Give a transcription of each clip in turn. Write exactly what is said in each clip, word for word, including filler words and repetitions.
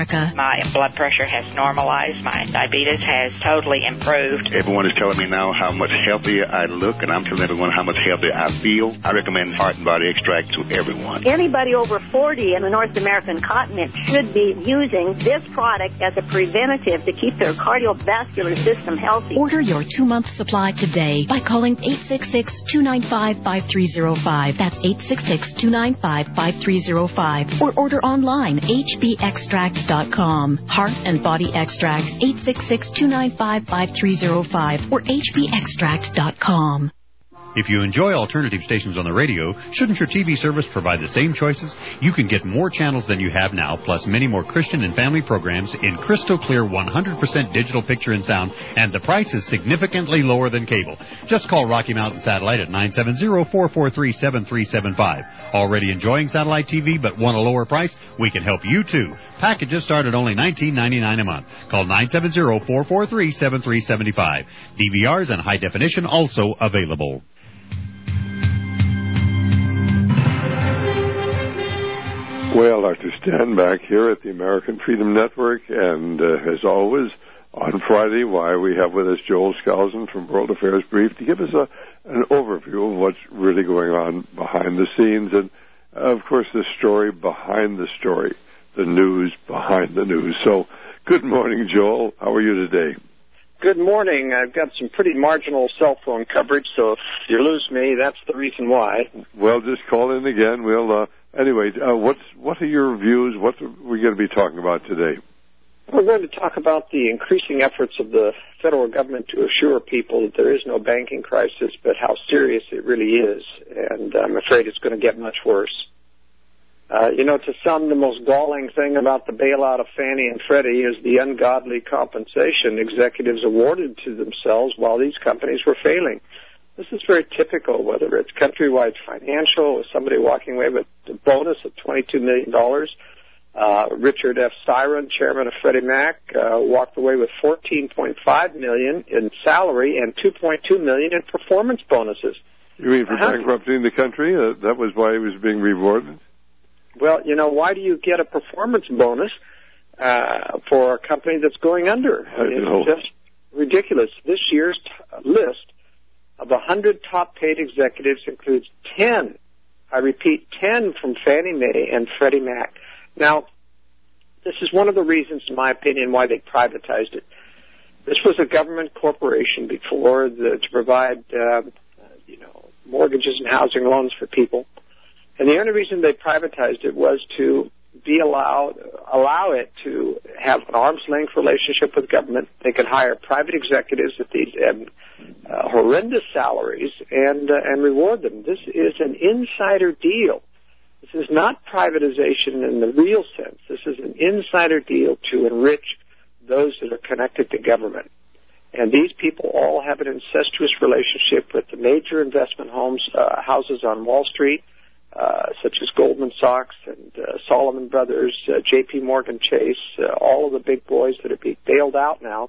My blood pressure has normalized. My diabetes has totally improved. Everyone is telling me now how much healthier I look, and I'm telling everyone how much healthier I feel. I recommend Heart and Body Extract to everyone. Anybody over forty in the North American continent should be using this product as a preventative to keep their cardiovascular system healthy. Order your two-month supply today by calling eight six six, two nine five, five three zero five. That's eight six six, two nine five, five three zero five. Or order online, h b extract dot com. Heart and Body Extract, eight six six, two nine five, five three zero five or h b extract dot com. If you enjoy alternative stations on the radio, shouldn't your T V service provide the same choices? You can get more channels than you have now, plus many more Christian and family programs in crystal clear one hundred percent digital picture and sound, and the price is significantly lower than cable. Just call Rocky Mountain Satellite at nine seven zero, four four three, seven three seven five. Already enjoying satellite T V but want a lower price? We can help you too. Packages start at only nineteen ninety-nine a month. Call nine seven zero, four four three, seven three seven five. D V Rs and high definition also available. Well, Doctor Stan back here at the American Freedom Network, and uh, as always, on Friday, why we have with us Joel Skousen from World Affairs Brief to give us a, an overview of what's really going on behind the scenes, and, uh, of course, the story behind the story, the news behind the news. So, good morning, Joel. How are you today? Good morning. I've got some pretty marginal cell phone coverage, so if you lose me, that's the reason why. Well, just call in again. We'll... Uh, Anyway, uh, what's, what are your views? What are we going to be talking about today? We're going to talk about the increasing efforts of the federal government to assure people that there is no banking crisis, but how serious it really is. And I'm afraid it's going to get much worse. Uh, you know, to some, the most galling thing about the bailout of Fannie and Freddie is the ungodly compensation executives awarded to themselves while these companies were failing. This is very typical, whether it's Countrywide Financial or somebody walking away with a bonus of twenty-two million dollars. Uh, Richard F. Siron, chairman of Freddie Mac, uh, walked away with fourteen point five million dollars in salary and two point two million dollars in performance bonuses. You mean for uh-huh. bankrupting the country? Uh, that was why he was being rewarded? Well, you know, why do you get a performance bonus uh, for a company that's going under? I it's know. just ridiculous. This year's t- list of the one hundred top-paid executives includes ten, I repeat, ten from Fannie Mae and Freddie Mac. Now, this is one of the reasons, in my opinion, why they privatized it. This was a government corporation before the, to provide, uh, you know, mortgages and housing loans for people. And the only reason they privatized it was to be allowed, allow it to have an arm's length relationship with government. They could hire private executives at these um, uh, horrendous salaries and uh, and reward them. This is an insider deal. This is not privatization in the real sense. This is an insider deal to enrich those that are connected to government. And these people all have an incestuous relationship with the major investment homes, uh, houses on Wall Street, Uh, such as Goldman Sachs and uh, Solomon Brothers, uh, J P Morgan Chase, uh, all of the big boys that are being bailed out now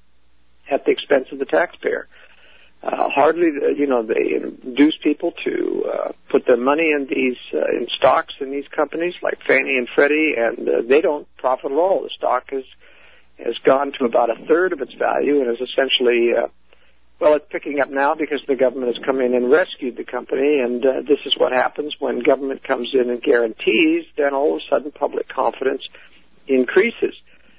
at the expense of the taxpayer. Uh, hardly, uh, you know, they induce people to uh, put their money in these uh, in stocks in these companies like Fannie and Freddie, and uh, they don't profit at all. The stock has has gone to about a third of its value and is essentially uh, Well, it's picking up now because the government has come in and rescued the company, and uh, this is what happens when government comes in and guarantees, then all of a sudden public confidence increases.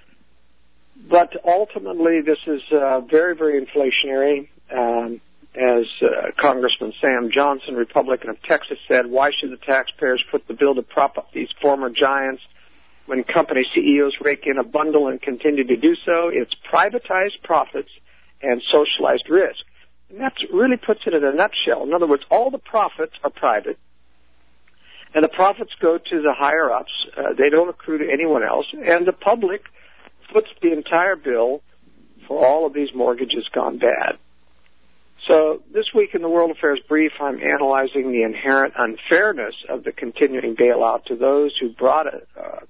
But ultimately, this is uh, very, very inflationary. Um, as uh, Congressman Sam Johnson, Republican of Texas, said, why should the taxpayers foot the bill to prop up these former giants when company C E Os rake in a bundle and continue to do so? It's privatized profits and socialized risk. And that really puts it in a nutshell. In other words, all the profits are private, and the profits go to the higher-ups. Uh, they don't accrue to anyone else, and the public foots the entire bill for all of these mortgages gone bad. So this week in the World Affairs Brief, I'm analyzing the inherent unfairness of the continuing bailout to those who brought it, uh,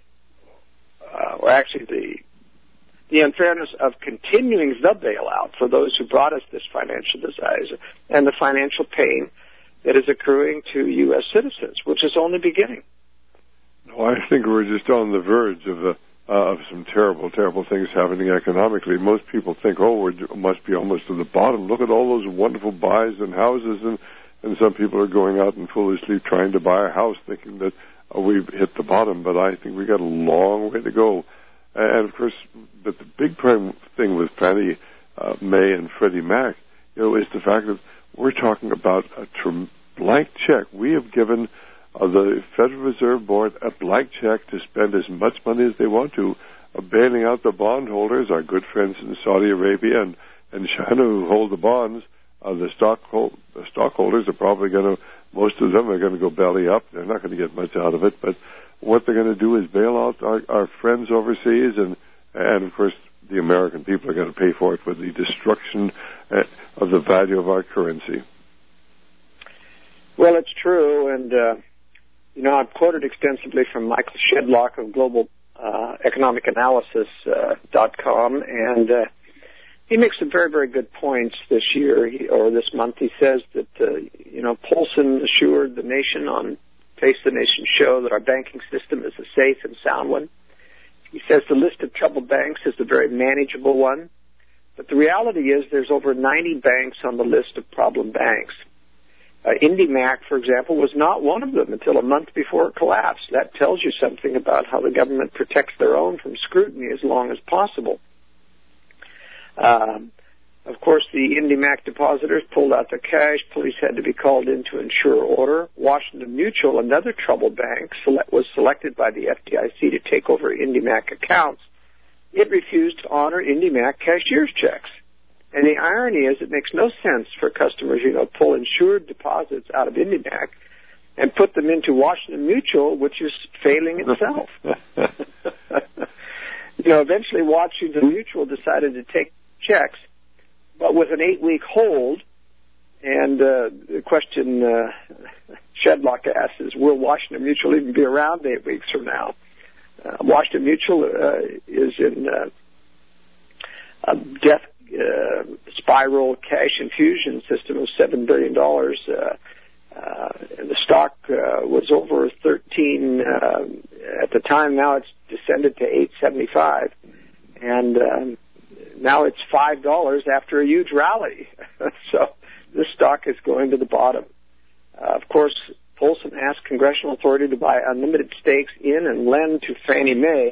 uh, or actually the the unfairness of continuing the bailout for those who brought us this financial disaster and the financial pain that is accruing to U S citizens, which is only beginning. No, I think we're just on the verge of a, terrible, terrible things happening economically. Most people think, oh, we must be almost to the bottom. Look at all those wonderful buys and houses, and, and some people are going out and foolishly trying to buy a house thinking that uh, we've hit the bottom, but I think we've got a long way to go. And, of course, but the big thing with Fannie uh, Mae and Freddie Mac, you know, is the fact that we're talking about a tr- blank check. We have given uh, the Federal Reserve Board a blank check to spend as much money as they want to, uh, bailing out the bondholders, our good friends in Saudi Arabia and, and China who hold the bonds. Uh, the, stock hold, the stockholders are probably going to, most of them are going to go belly up. They're not going to get much out of it, but what they're going to do is bail out our, our friends overseas, and, and, of course, the American people are going to pay for it with the destruction uh, of the value of our currency. Well, it's true, and, uh, you know, I've quoted extensively from Michael Shedlock of Global uh, Economic Analysis uh, dot com, and uh, he makes some very, very good points this year, he, or this month. He says that, uh, you know, Paulson assured the nation on Face the Nation show that our banking system is a safe and sound one. He says the list of troubled banks is a very manageable one. But the reality is there's over ninety banks on the list of problem banks. Uh, IndyMac, for example, was not one of them until a month before it collapsed. That tells you something about how the government protects their own from scrutiny as long as possible. Um, Of course, the IndyMac depositors pulled out their cash. Police had to be called in to ensure order. Washington Mutual, another troubled bank, select, was selected by the F D I C to take over IndyMac accounts. It refused to honor IndyMac cashier's checks. And the irony is it makes no sense for customers, you know, pull insured deposits out of IndyMac and put them into Washington Mutual, which is failing itself. You know, eventually Washington Mutual decided to take checks, but with an eight-week hold. And uh, the question uh, Shedlock asks is, will Washington Mutual even be around eight weeks from now? Uh, Washington Mutual uh, is in uh, a death uh, spiral cash infusion system of seven billion dollars. Uh, uh, and the stock uh, was over thirteen uh, at the time. Now it's descended to eight seventy-five. And um, now it's five dollars after a huge rally. So this stock is going to the bottom. Uh, of course, Paulson asked congressional authority to buy unlimited stakes in and lend to Fannie Mae.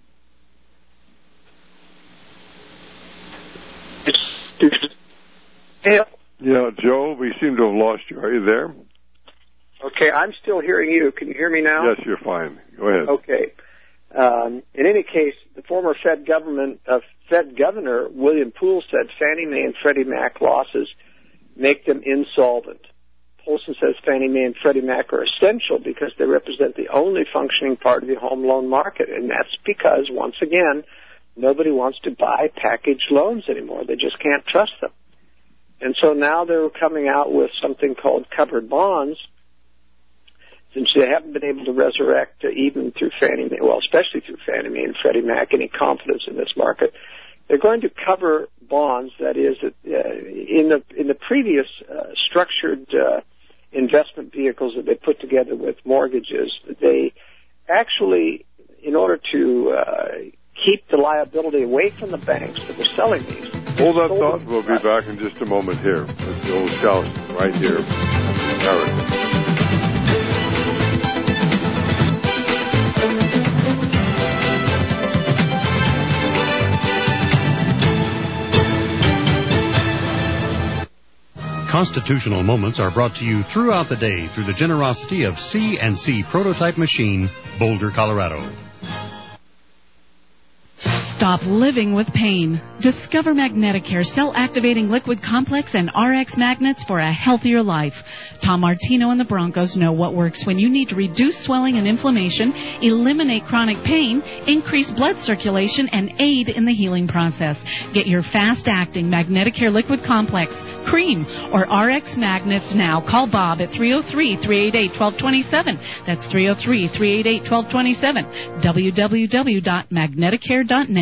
Yeah, Joe, we seem to have lost you. Are you there? Okay, I'm still hearing you. Can you hear me now? Yes, you're fine. Go ahead. Okay. Um, in any case, the former Fed government, uh, Fed Governor William Poole said Fannie Mae and Freddie Mac losses make them insolvent. Paulson says Fannie Mae and Freddie Mac are essential because they represent the only functioning part of the home loan market, and that's because, once again, nobody wants to buy packaged loans anymore. They just can't trust them. And so now they're coming out with something called covered bonds, since they haven't been able to resurrect, uh, even through Fannie Mae, well, especially through Fannie Mae and Freddie Mac, any confidence in this market. They're going to cover bonds, that is, uh, in the in the previous uh, structured uh, investment vehicles that they put together with mortgages. They actually, in order to uh, keep the liability away from the banks that were selling these. Hold that thought. We'll be back in just a moment here with Joel Skousen right here in America. Constitutional Moments are brought to you throughout the day through the generosity of C and C Prototype Machine, Boulder, Colorado. Stop living with pain. Discover Magneticare cell-activating liquid complex and R X magnets for a healthier life. Tom Martino and the Broncos know what works when you need to reduce swelling and inflammation, eliminate chronic pain, increase blood circulation, and aid in the healing process. Get your fast-acting Magneticare liquid complex, cream, or R X magnets now. Call Bob at three oh three, three eight eight, one two two seven. That's three oh three, three eight eight, one two two seven. w w w dot magneticare dot net.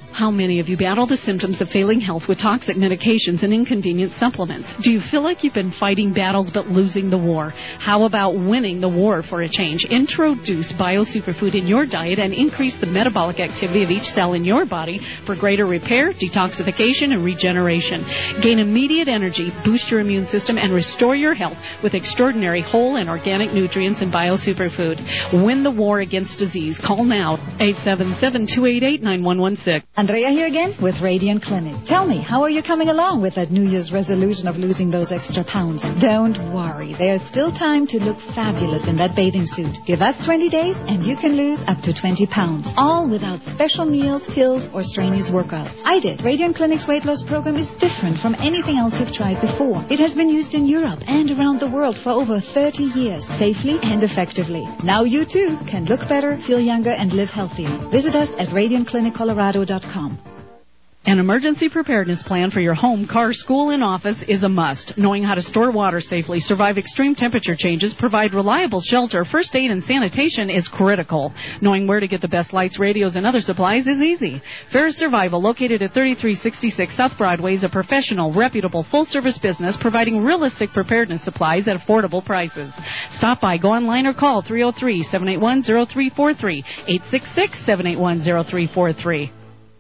How many of you battle the symptoms of failing health with toxic medications and inconvenient supplements? Do you feel like you've been fighting battles but losing the war? How about winning the war for a change? Introduce BioSuperfood in your diet and increase the metabolic activity of each cell in your body for greater repair, detoxification, and regeneration. Gain immediate energy, boost your immune system, and restore your health with extraordinary whole and organic nutrients in BioSuperfood. Win the war against disease. Call now, eight seven seven, two eight eight, nine one one six. Andrea here again with Radiant Clinic. Tell me, how are you coming along with that New Year's resolution of losing those extra pounds? Don't worry, there's still time to look fabulous in that bathing suit. Give us twenty days and you can lose up to twenty pounds, all without special meals, pills, or strenuous workouts. I did. Radiant Clinic's weight loss program is different from anything else you've tried before. It has been used in Europe and around the world for over thirty years, safely and effectively. Now you too can look better, feel younger, and live healthier. Visit us at radiant clinic colorado dot com. An emergency preparedness plan for your home, car, school, and office is a must. Knowing how to store water safely, survive extreme temperature changes, provide reliable shelter, first aid, and sanitation is critical. Knowing where to get the best lights, radios, and other supplies is easy. Ferris Survival, located at thirty-three sixty-six South Broadway, is a professional, reputable, full-service business providing realistic preparedness supplies at affordable prices. Stop by, go online, or call three oh three, seven eight one, oh three four three, eight six six, seven eight one, oh three four three.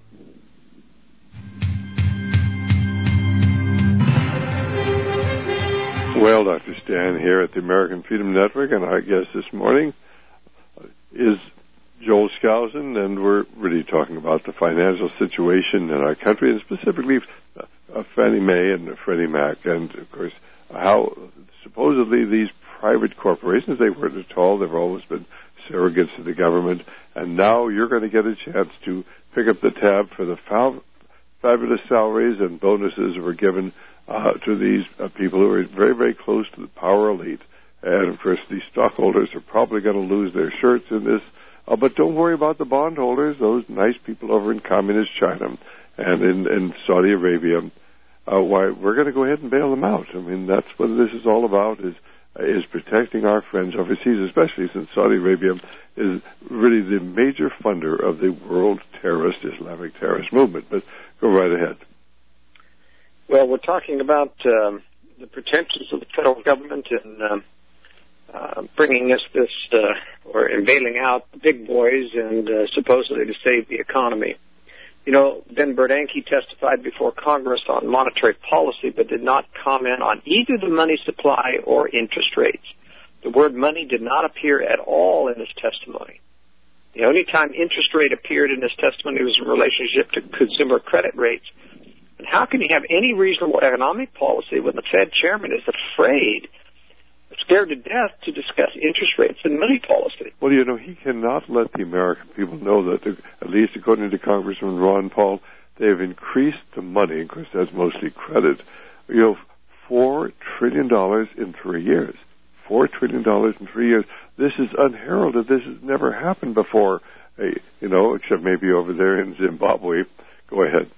Well, Doctor Stan here at the American Freedom Network, and our guest this morning is Joel Skousen, and we're really talking about the financial situation in our country, and specifically uh, Fannie Mae and Freddie Mac, and, of course, how supposedly these private corporations, they weren't at all, they've always been surrogates to the government, and now you're going to get a chance to pick up the tab for the fa- fabulous salaries and bonuses that were given Uh, to these uh, people who are very, very close to the power elite. And, of course, these stockholders are probably going to lose their shirts in this. Uh, but don't worry about the bondholders, those nice people over in communist China and in, in Saudi Arabia. Uh, why, we're going to go ahead and bail them out. I mean, that's what this is all about, is, uh, is protecting our friends overseas, especially since Saudi Arabia is really the major funder of the world terrorist, Islamic terrorist movement. But go right ahead. Well, we're talking about um, the pretensions of the federal government in um, uh, bringing us this, uh, or in bailing out the big boys and uh, supposedly to save the economy. You know, Ben Bernanke testified before Congress on monetary policy, but did not comment on either the money supply or interest rates. The word money did not appear at all in his testimony. The only time interest rate appeared in his testimony was in relationship to consumer credit rates. And how can you have any reasonable economic policy when the Fed chairman is afraid, scared to death, to discuss interest rates and money policy? Well, you know, he cannot let the American people know that, at least according to Congressman Ron Paul, they have increased the money, of course that's mostly credit, you know, four trillion dollars in three years. Four trillion dollars in three years. This is unheralded. This has never happened before, you know, except maybe over there in Zimbabwe. Go ahead.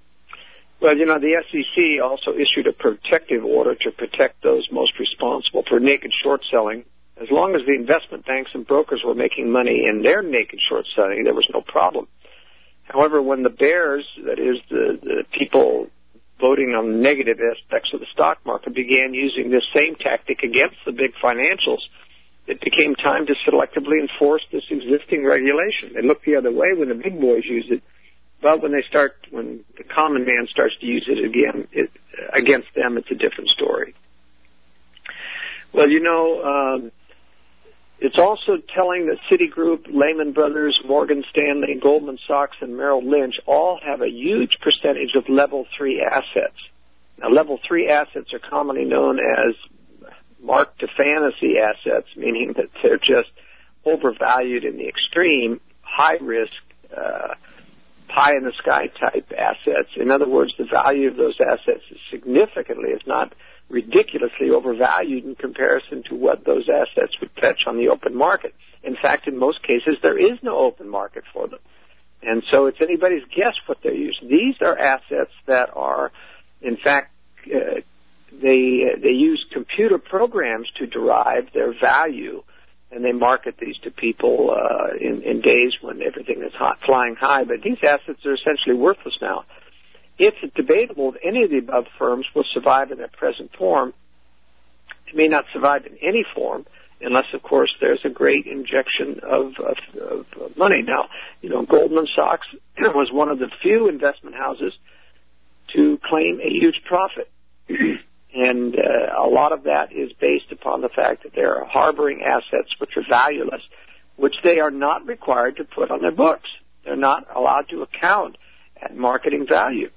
Well, you know, the S E C also issued a protective order to protect those most responsible for naked short selling. As long as the investment banks and brokers were making money in their naked short selling, there was no problem. However, when the bears, that is, the, the people voting on negative aspects of the stock market, began using this same tactic against the big financials, it became time to selectively enforce this existing regulation. They look the other way when the big boys use it. But when they start, when the common man starts to use it again, it, against them, it's a different story. Well, you know, um, it's also telling that Citigroup, Lehman Brothers, Morgan Stanley, Goldman Sachs, and Merrill Lynch all have a huge percentage of level three assets. Now, level three assets are commonly known as mark to fantasy assets, meaning that they're just overvalued in the extreme, high risk, uh, pie-in-the-sky type assets. In other words, the value of those assets is significantly, if not ridiculously, overvalued in comparison to what those assets would fetch on the open market. In fact, in most cases, there is no open market for them. And so it's anybody's guess what they're using. These are assets that are, in fact, uh, they, uh, they use computer programs to derive their value and they market these to people uh, in, in days when everything is hot, flying high. But these assets are essentially worthless now. It's debatable if any of the above firms will survive in their present form. It may not survive in any form unless, of course, there's a great injection of, of, of money. Now, you know, Goldman Sachs was one of the few investment houses to claim a huge profit. And uh, a lot of that is based upon the fact that they're harboring assets which are valueless, which they are not required to put on their books. They're not allowed to account at marketing value.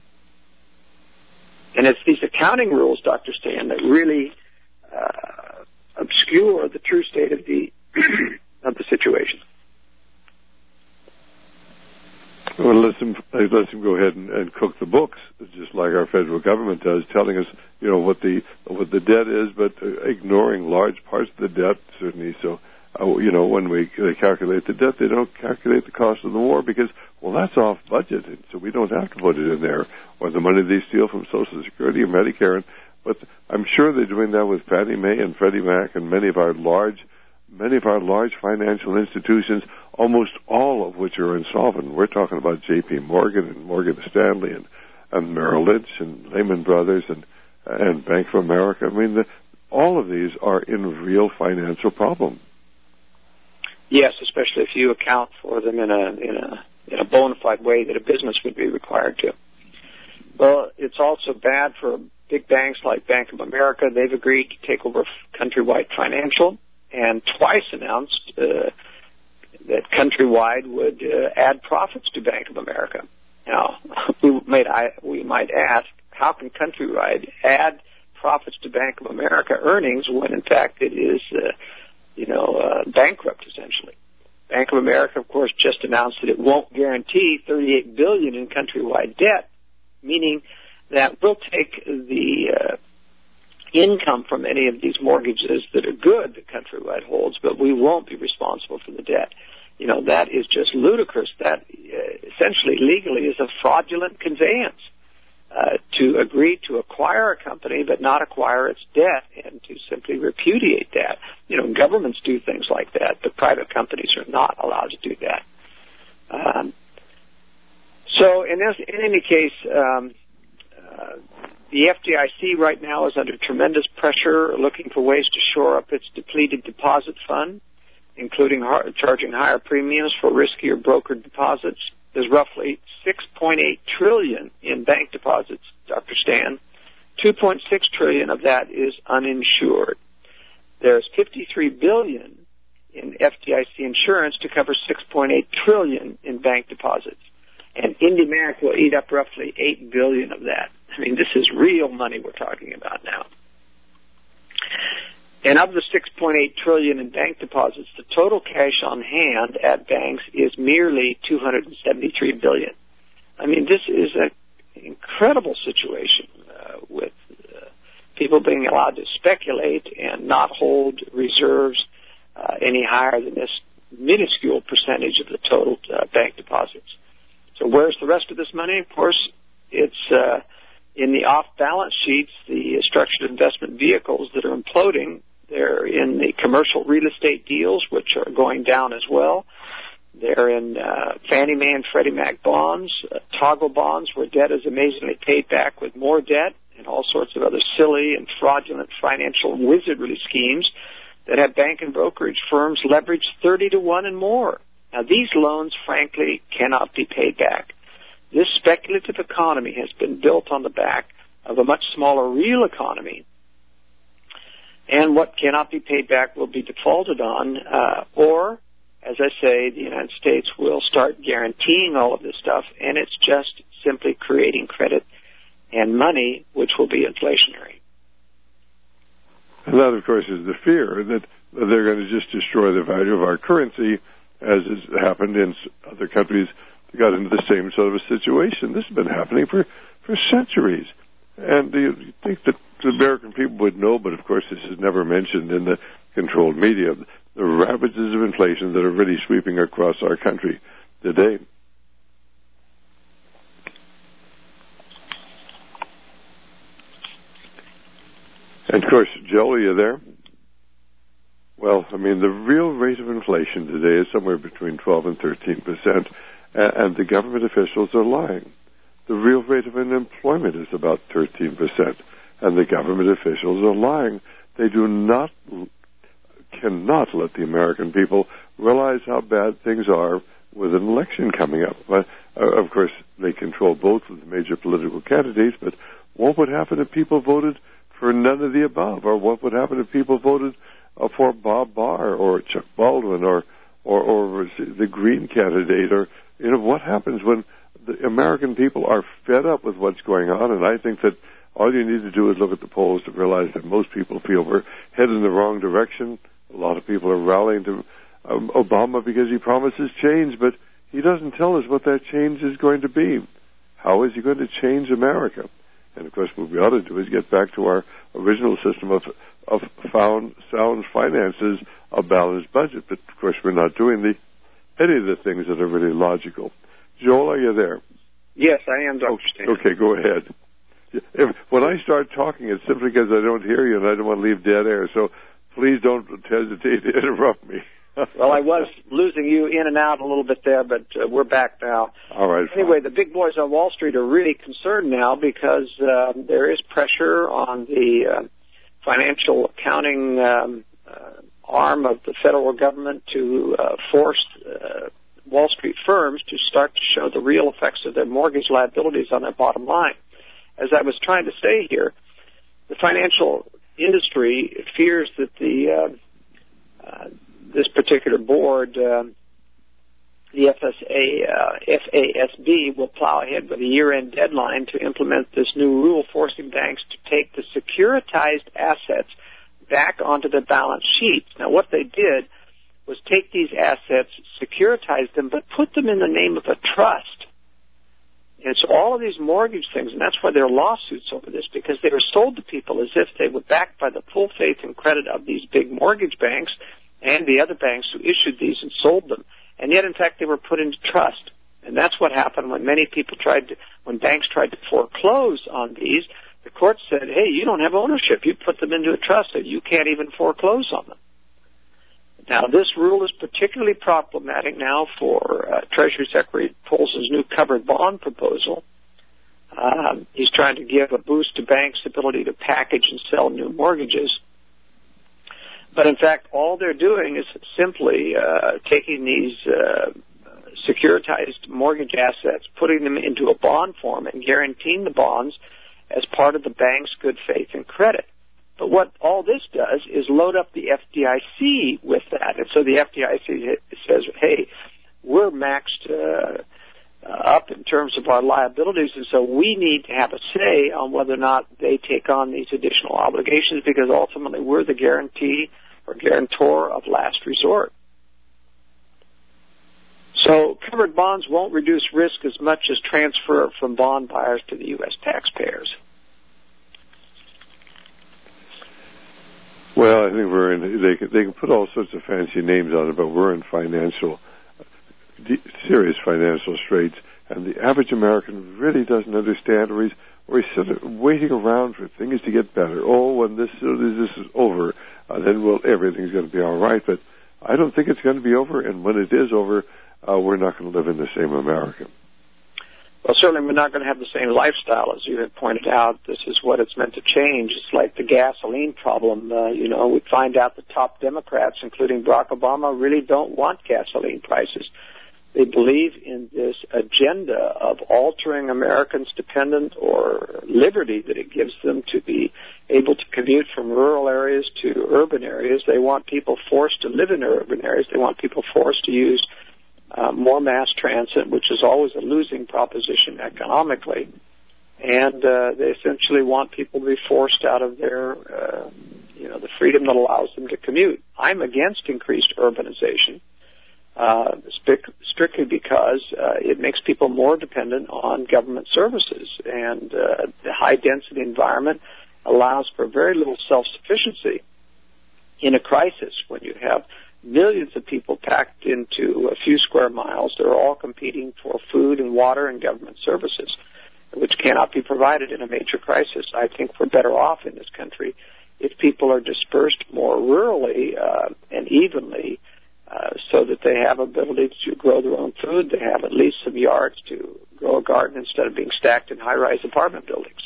And it's these accounting rules, Doctor Stan, that really uh, obscure the true state of the of the situation. Well, let them, let them go ahead and, and cook the books, just like our federal government does, telling us, you know, what the what the debt is, but uh, ignoring large parts of the debt, certainly. So, uh, you know, when we they calculate the debt, they don't calculate the cost of the war because, well, that's off budget, and so we don't have to put it in there, or the money they steal from Social Security or Medicare. And, but I'm sure they're doing that with Fannie Mae and Freddie Mac and many of our large Many of our large financial institutions, almost all of which are insolvent. We're talking about J P Morgan and Morgan Stanley and, and Merrill Lynch and Lehman Brothers and and Bank of America. I mean, the, all of these are in real financial problem. Yes, especially if you account for them in a in a in a bona fide way that a business would be required to. Well, it's also bad for big banks like Bank of America. They've agreed to take over Countrywide Financial, and twice announced uh, that Countrywide would uh, add profits to Bank of America. Now, we might, I, we might ask, how can Countrywide add profits to Bank of America earnings when, in fact, it is, uh, you know, uh, bankrupt, essentially? Bank of America, of course, just announced that it won't guarantee thirty-eight billion dollars in Countrywide debt, meaning that we'll take the uh, income from any of these mortgages that are good that Countrywide holds, but we won't be responsible for the debt. You know, that is just ludicrous. That uh, essentially legally is a fraudulent conveyance uh, to agree to acquire a company but not acquire its debt and to simply repudiate that. You know, governments do things like that, but private companies are not allowed to do that. Um, so in, this, in any case, um, uh, the F D I C right now is under tremendous pressure, looking for ways to shore up its depleted deposit fund, including har- charging higher premiums for riskier brokered deposits. There's roughly six point eight trillion dollars in bank deposits, Doctor Stan. two point six trillion dollars of that is uninsured. There's fifty-three billion dollars in F D I C insurance to cover six point eight trillion dollars in bank deposits. And IndyMac will eat up roughly eight billion dollars of that. I mean, this is real money we're talking about now. And of the six point eight trillion dollars in bank deposits, the total cash on hand at banks is merely two hundred seventy-three billion dollars. I mean, this is an incredible situation uh, with uh, people being allowed to speculate and not hold reserves uh, any higher than this minuscule percentage of the total uh, bank deposits. So where's the rest of this money? Of course, it's uh, in the off-balance sheets, the structured investment vehicles that are imploding. They're in the commercial real estate deals, which are going down as well. They're in uh, Fannie Mae and Freddie Mac bonds, uh, toggle bonds, where debt is amazingly paid back with more debt, and all sorts of other silly and fraudulent financial wizardry schemes that have bank and brokerage firms leveraged thirty to one and more. Now, these loans, frankly, cannot be paid back. This speculative economy has been built on the back of a much smaller real economy, and what cannot be paid back will be defaulted on, uh, or, as I say, the United States will start guaranteeing all of this stuff, and it's just simply creating credit and money, which will be inflationary. And that, of course, is the fear that they're going to just destroy the value of our currency, as has happened in other countries that got into the same sort of a situation. This has been happening for, for centuries. And you think that the American people would know, but of course this is never mentioned in the controlled media, the ravages of inflation that are really sweeping across our country today. And of course, Joe, are you there? Well, I mean, the real rate of inflation today is somewhere between twelve and thirteen percent, and the government officials are lying. The real rate of unemployment is about thirteen percent, and the government officials are lying. They do not, cannot let the American people realize how bad things are with an election coming up. But, uh, of course, they control both of the major political candidates, but what would happen if people voted for none of the above? Or what would happen if people voted uh, for Bob Barr or Chuck Baldwin or, or, or the Green candidate? Or, you know, what happens when the American people are fed up with what's going on? And I think that all you need to do is look at the polls to realize that most people feel we're headed in the wrong direction. A lot of people are rallying to um, Obama because he promises change, but he doesn't tell us what that change is going to be. How is he going to change America? And, of course, what we ought to do is get back to our original system of of found, sound finances, a balanced budget. But, of course, we're not doing the any of the things that are really logical. Joel, are you there? Yes, I am, Doctor Stan. Okay, go ahead. If, when I start talking, it's simply because I don't hear you and I don't want to leave dead air. So please don't hesitate to interrupt me. Well, I was losing you in and out a little bit there, but uh, we're back now. All right. Anyway, fine. the big boys on Wall Street are really concerned now because uh, there is pressure on the uh, financial accounting um, uh, arm of the federal government to uh, force uh, Wall Street firms to start to show the real effects of their mortgage liabilities on their bottom line. As I was trying to say here, the financial industry fears that the uh, uh, this particular board, uh, the F S A, uh, F A S B, will plow ahead with a year-end deadline to implement this new rule forcing banks to take the securitized assets back onto their balance sheets. Now, what they did was take these assets, securitize them, but put them in the name of a trust. And so all of these mortgage things, and that's why there are lawsuits over this, because they were sold to people as if they were backed by the full faith and credit of these big mortgage banks and the other banks who issued these and sold them. And yet, in fact, they were put into trust. And that's what happened when many people tried to, when banks tried to foreclose on these, the court said, hey, you don't have ownership. You put them into a trust, and you can't even foreclose on them. Now, this rule is particularly problematic now for uh, Treasury Secretary Paulson's new covered bond proposal. Um, he's trying to give a boost to banks' ability to package and sell new mortgages. But, in fact, all they're doing is simply uh, taking these uh, securitized mortgage assets, putting them into a bond form, and guaranteeing the bonds as part of the bank's good faith and credit. But what all this does is load up the F D I C with that. And so the F D I C says, hey, we're maxed uh, up in terms of our liabilities, and so we need to have a say on whether or not they take on these additional obligations, because ultimately we're the guarantee or guarantor of last resort. So covered bonds won't reduce risk as much as transfer from bond buyers to the U S taxpayers. Well, I think we're in, they can, they can put all sorts of fancy names on it, but we're in financial, serious financial straits, and the average American really doesn't understand, or he's, or he's sort of waiting around for things to get better. Oh, when this, this is over, uh, then well, everything's going to be all right, but I don't think it's going to be over, and when it is over, uh, we're not going to live in the same America. Well, certainly we're not going to have the same lifestyle, as you had pointed out. This is what it's meant to change. It's like the gasoline problem. Uh, you know, we find out the top Democrats, including Barack Obama, really don't want gasoline prices. They believe in this agenda of altering Americans' dependent or liberty that it gives them to be able to commute from rural areas to urban areas. They want people forced to live in urban areas. They want people forced to use Uh, more mass transit, which is always a losing proposition economically. And uh, they essentially want people to be forced out of their, uh, you know, the freedom that allows them to commute. I'm against increased urbanization, uh, sp- strictly because uh, it makes people more dependent on government services. And uh, the high-density environment allows for very little self-sufficiency in a crisis when you have millions of people packed into a few square miles. They're all competing for food and water and government services, which cannot be provided in a major crisis. I think we're better off in this country if people are dispersed more rurally uh, and evenly uh, so that they have ability to grow their own food. They have at least some yards to grow a garden instead of being stacked in high-rise apartment buildings.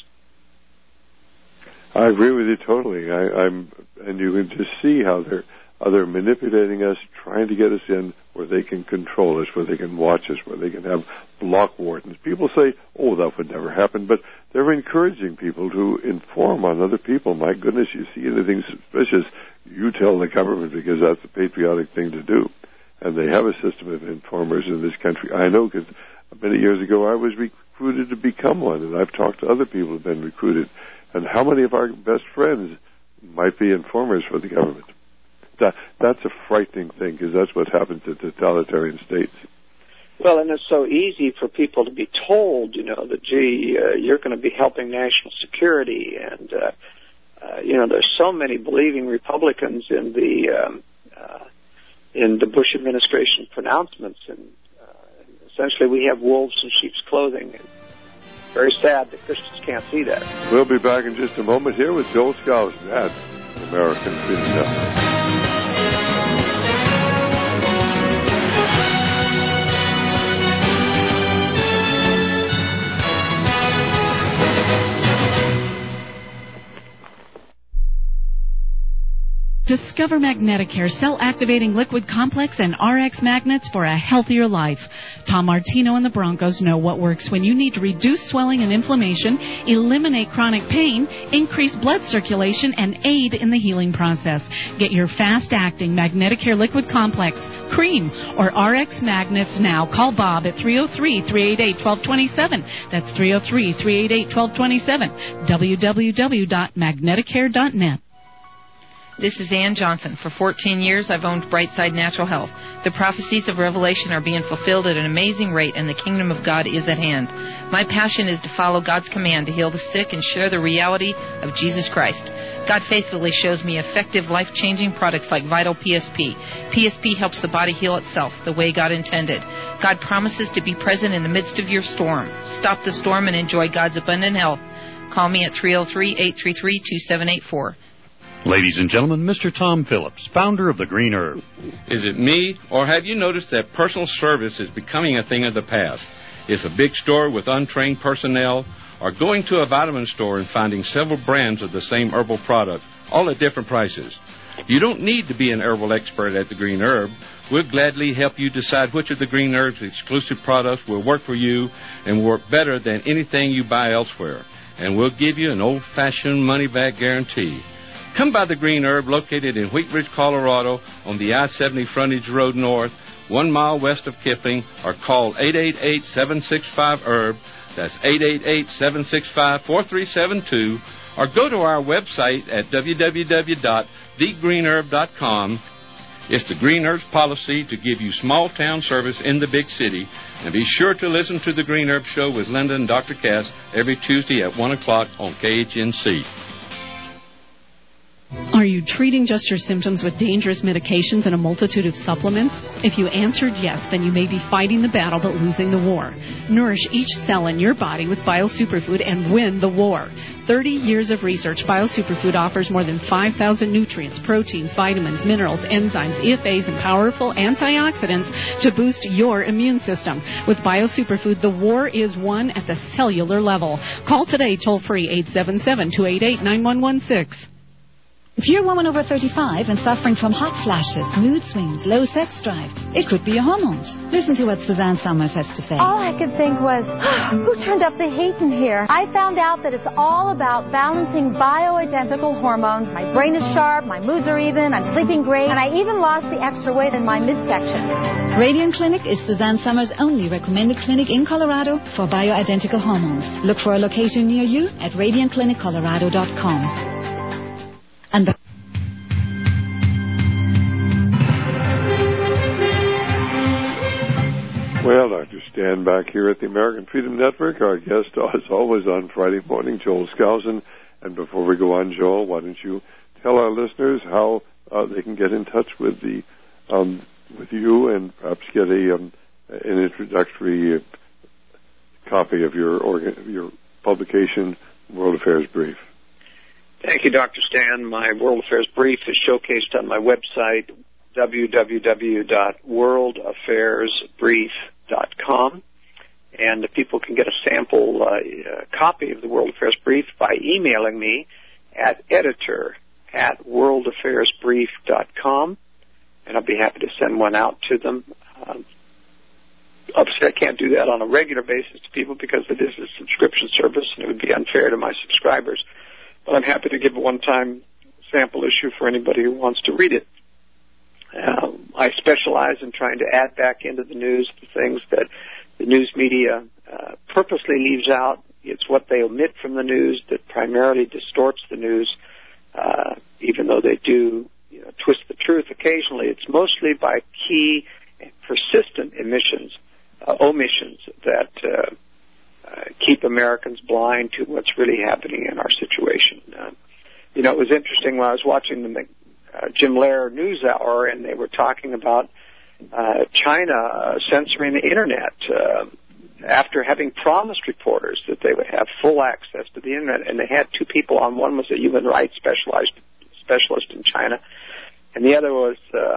I agree with you totally. I, I'm, and you can just see how they're how they're manipulating us, trying to get us in where they can control us, where they can watch us, where they can have block wardens. People say, "Oh, that would never happen," but they're encouraging people to inform on other people. My goodness, you see anything suspicious, you tell the government because that's the patriotic thing to do. And they have a system of informers in this country. I know because many years ago I was recruited to become one, and I've talked to other people who have been recruited. And how many of our best friends might be informers for the government? That, that's a frightening thing because that's what happens to totalitarian states. Well, and it's so easy for people to be told, you know, that, gee, uh, you're going to be helping national security. And, uh, uh, you know, there's so many believing Republicans in the um, uh, in the Bush administration pronouncements. And uh, essentially we have wolves in sheep's clothing. And very sad that Christians can't see that. We'll be back in just a moment here with Joel Skousen at American Freedom Network. Discover Magneticare cell-activating liquid complex and R X magnets for a healthier life. Tom Martino and the Broncos know what works when you need to reduce swelling and inflammation, eliminate chronic pain, increase blood circulation, and aid in the healing process. Get your fast-acting Magneticare liquid complex, cream, or R X magnets now. Call Bob at three oh three, three eight eight, one two two seven. That's three oh three, three eight eight, one two two seven. w w w dot magneticare dot net. This is Ann Johnson. For fourteen years, I've owned Brightside Natural Health. The prophecies of Revelation are being fulfilled at an amazing rate, and the kingdom of God is at hand. My passion is to follow God's command to heal the sick and share the reality of Jesus Christ. God faithfully shows me effective, life-changing products like Vital P S P. P S P helps the body heal itself the way God intended. God promises to be present in the midst of your storm. Stop the storm and enjoy God's abundant health. Call me at three oh three, eight three three, two seven eight four. Ladies and gentlemen, Mister Tom Phillips, founder of the Green Herb. Is it me, or have you noticed that personal service is becoming a thing of the past? Is a big store with untrained personnel, or going to a vitamin store and finding several brands of the same herbal product, all at different prices? You don't need to be an herbal expert at the Green Herb. We'll gladly help you decide which of the Green Herb's exclusive products will work for you and work better than anything you buy elsewhere. And we'll give you an old-fashioned money-back guarantee. Come by the Green Herb, located in Wheat Ridge, Colorado, on the I seventy Frontage Road North, one mile west of Kipling, or call eight eight eight, seven six five, herb. That's eight eight eight, seven six five, four three seven two, or go to our website at w w w dot the green herb dot com. It's the Green Herb's policy to give you small-town service in the big city. And be sure to listen to the Green Herb Show with Linda and Doctor Cass every Tuesday at one o'clock on K H N C. Are you treating just your symptoms with dangerous medications and a multitude of supplements? If you answered yes, then you may be fighting the battle but losing the war. Nourish each cell in your body with BioSuperfood and win the war. thirty years of research, BioSuperfood offers more than five thousand nutrients, proteins, vitamins, minerals, enzymes, E F As, and powerful antioxidants to boost your immune system. With BioSuperfood, the war is won at the cellular level. Call today toll-free eight seven seven, two eight eight, nine one one six. If you're a woman over thirty-five and suffering from hot flashes, mood swings, low sex drive, it could be your hormones. Listen to what Suzanne Summers has to say. All I could think was, who turned up the heat in here? I found out that it's all about balancing bioidentical hormones. My brain is sharp, my moods are even, I'm sleeping great, and I even lost the extra weight in my midsection. Radiant Clinic is Suzanne Summers' only recommended clinic in Colorado for bioidentical hormones. Look for a location near you at radiant clinic colorado dot com. And the Well, Doctor Stan back here at the American Freedom Network. Our guest, as always, on Friday morning, Joel Skousen. And before we go on, Joel, why don't you tell our listeners how uh, they can get in touch with the um, with you and perhaps get a um, an introductory uh, copy of your organ- your publication, World Affairs Brief. Thank you, Doctor Stan. My World Affairs Brief is showcased on my website, w w w dot world affairs brief dot com. And people can get a sample uh, uh, copy of the World Affairs Brief by emailing me at editor at world affairs brief dot com. And I'll be happy to send one out to them. Um, obviously, I can't do that on a regular basis to people because it is a subscription service, and it would be unfair to my subscribers. But I'm happy to give a one-time sample issue for anybody who wants to read it. Um, I specialize in trying to add back into the news the things that the news media uh, purposely leaves out. It's what they omit from the news that primarily distorts the news, uh, even though they do you know, twist the truth occasionally. It's mostly by key and persistent omissions, uh, omissions that uh, uh, keep Americans blind to what's really happening in our situation. Uh, you know, it was interesting when I was watching the uh, Jim Lehrer News Hour, and they were talking about uh, China uh, censoring the Internet uh, after having promised reporters that they would have full access to the Internet. And they had two people on. One was a human rights specialized specialist in China, and the other was uh,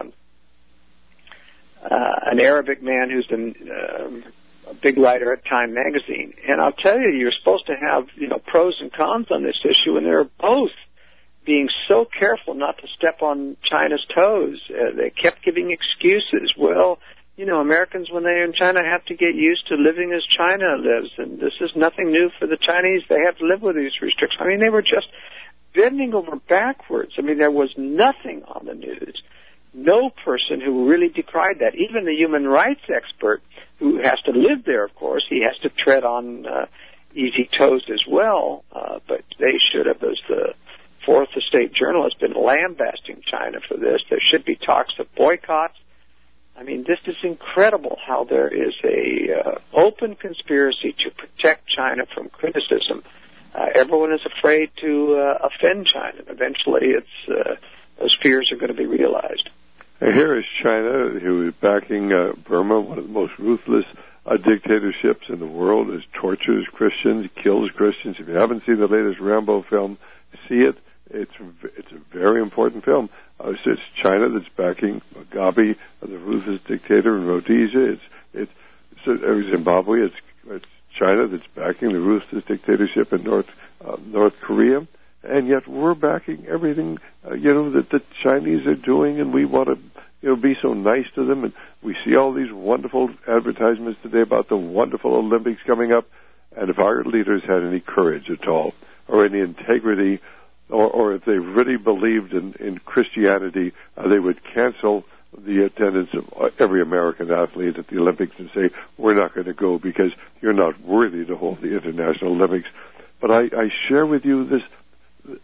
uh, an Arabic man who's been um, a big writer at Time magazine. And I'll tell you, you're supposed to have, you know, pros and cons on this issue, and they're both being so careful not to step on China's toes. Uh, they kept giving excuses. Well, you know, Americans, when they're in China, have to get used to living as China lives, and this is nothing new for the Chinese. They have to live with these restrictions. I mean, they were just bending over backwards. I mean, there was nothing on the news. No person who really decried that. Even the human rights expert who has to live there, of course, he has to tread on uh, easy toes as well, uh, but they should have, as the Fourth Estate Journalist, been lambasting China for this. There should be talks of boycotts. I mean, this is incredible how there is a uh, open conspiracy to protect China from criticism. Uh, everyone is afraid to uh, offend China. Eventually, it's uh, those fears are going to be realized. And here is China, who is backing uh, Burma, one of the most ruthless uh, dictatorships in the world, is tortures Christians, kills Christians. If you haven't seen the latest Rambo film, see it. It's it's a very important film. Uh, so it's China that's backing Mugabe, uh, the ruthless dictator in Rhodesia. It's it's so, uh, Zimbabwe. It's it's China that's backing the ruthless dictatorship in North uh, North Korea, and yet we're backing everything uh, you know that the Chinese are doing, and we want to you know be so nice to them. And we see all these wonderful advertisements today about the wonderful Olympics coming up. And if our leaders had any courage at all, or any integrity, or, or if they really believed in, in Christianity, uh, they would cancel the attendance of every American athlete at the Olympics and say, we're not going to go because you're not worthy to hold the International Olympics. But I, I share with you this,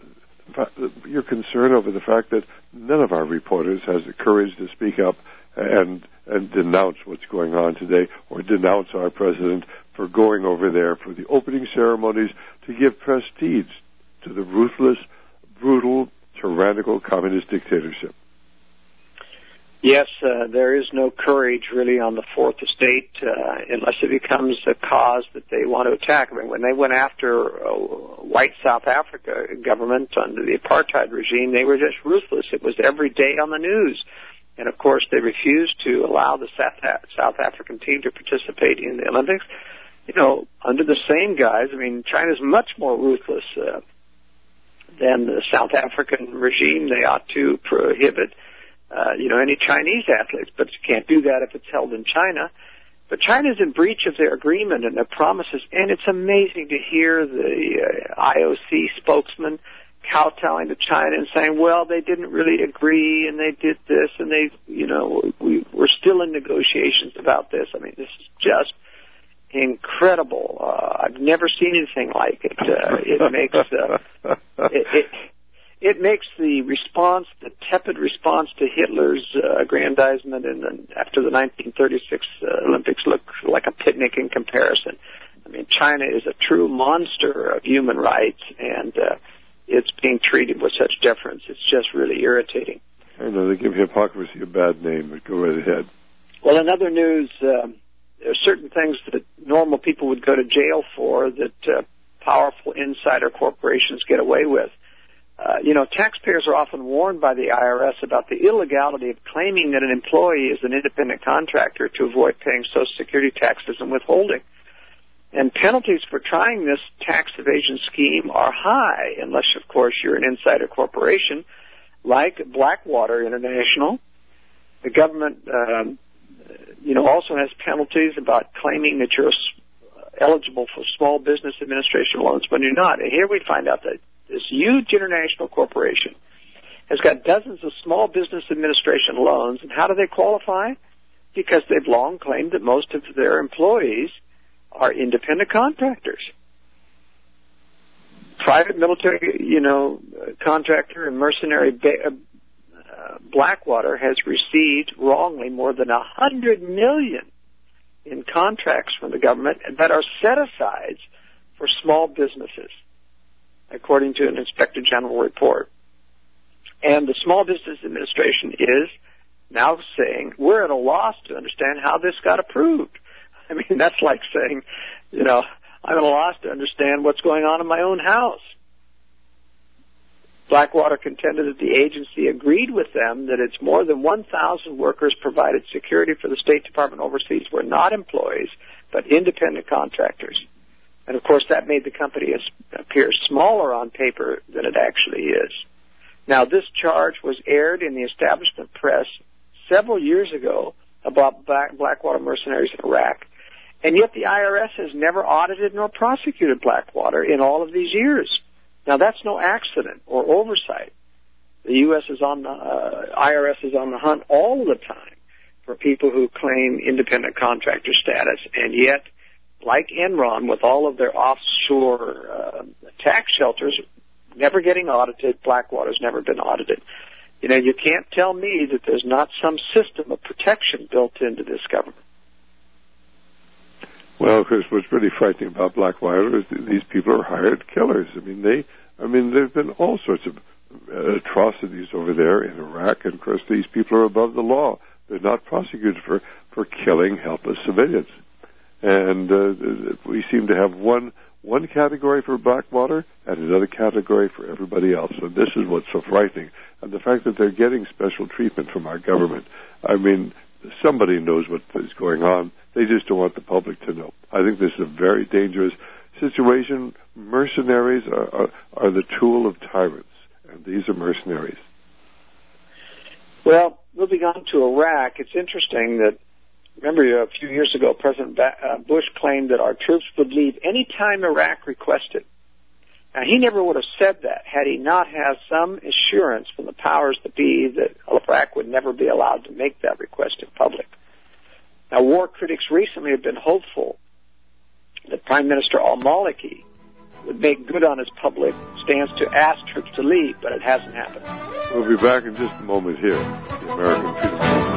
your concern over the fact that none of our reporters has the courage to speak up and, and denounce what's going on today, or denounce our president for going over there for the opening ceremonies to give prestige to the ruthless, brutal, tyrannical communist dictatorship. Yes, uh, there is no courage really on the Fourth Estate uh, unless it becomes a cause that they want to attack. I mean, when they went after uh, white South Africa government under the apartheid regime, they were just ruthless. It was every day on the news. And, of course, they refused to allow the South African team to participate in the Olympics. You know, under the same guise, I mean, China's much more ruthless uh, than the South African regime. They ought to prohibit, uh, you know, any Chinese athletes, but you can't do that if it's held in China. But China's in breach of their agreement and their promises, and it's amazing to hear the uh, I O C spokesman kowtowing to China and saying, well, they didn't really agree, and they did this, and they, you know, we, we're still in negotiations about this. I mean, this is just incredible. Uh, I've never seen anything like it. Uh, it makes uh, it, it it makes the response, the tepid response to Hitler's uh, aggrandizement in the, after the nineteen thirty-six uh, Olympics look like a picnic in comparison. I mean, China is a true monster of human rights, and uh, it's being treated with such deference. It's just really irritating. I know they give hypocrisy a bad name, but go right ahead. Well, in other news, uh, there are certain things that normal people would go to jail for that uh, powerful insider corporations get away with. Uh, you know, taxpayers are often warned by the I R S about the illegality of claiming that an employee is an independent contractor to avoid paying Social Security taxes and withholding. And penalties for trying this tax evasion scheme are high, unless, of course, you're an insider corporation like Blackwater International. The government, um, you know, also has penalties about claiming that you're eligible for Small Business Administration loans when you're not. And here we find out that this huge international corporation has got dozens of Small Business Administration loans. And how do they qualify? Because they've long claimed that most of their employees are independent contractors. Private military, you know, contractor and mercenary ba- uh, Blackwater has received wrongly more than a hundred million in contracts from the government that are set-asides for small businesses, according to an Inspector General report. And the Small Business Administration is now saying, we're at a loss to understand how this got approved. I mean, that's like saying, you know, I'm at a loss to understand what's going on in my own house. Blackwater contended that the agency agreed with them that its more than one thousand workers provided security for the State Department overseas were not employees, but independent contractors. And, of course, that made the company appear smaller on paper than it actually is. Now, this charge was aired in the establishment press several years ago about Blackwater mercenaries in Iraq, and yet the I R S has never audited nor prosecuted Blackwater in all of these years. Now, that's no accident or oversight. The U S is on the, uh, I R S is on the hunt all the time for people who claim independent contractor status, and yet, like Enron, with all of their offshore uh, tax shelters never getting audited, Blackwater's never been audited. You know, you can't tell me that there's not some system of protection built into this government. Well, Chris, what's really frightening about Blackwater is that these people are hired killers. I mean, they, I mean, there have been all sorts of atrocities over there in Iraq, and of course, these people are above the law. They're not prosecuted for, for killing helpless civilians. And uh, we seem to have one one category for Blackwater and another category for everybody else. And this is what's so frightening. And the fact that they're getting special treatment from our government. I mean, somebody knows what is going on. They just don't want the public to know. I think this is a very dangerous situation. Mercenaries are, are, are the tool of tyrants, and these are mercenaries. Well, moving on to Iraq, it's interesting that, remember a few years ago, President Bush claimed that our troops would leave any time Iraq requested. Now, he never would have said that had he not had some assurance from the powers that be that Iraq would never be allowed to make that request in public. Now, war critics recently have been hopeful that Prime Minister al-Maliki would make good on his public stance to ask troops to leave, but it hasn't happened. We'll be back in just a moment here, the American Freedom Movement.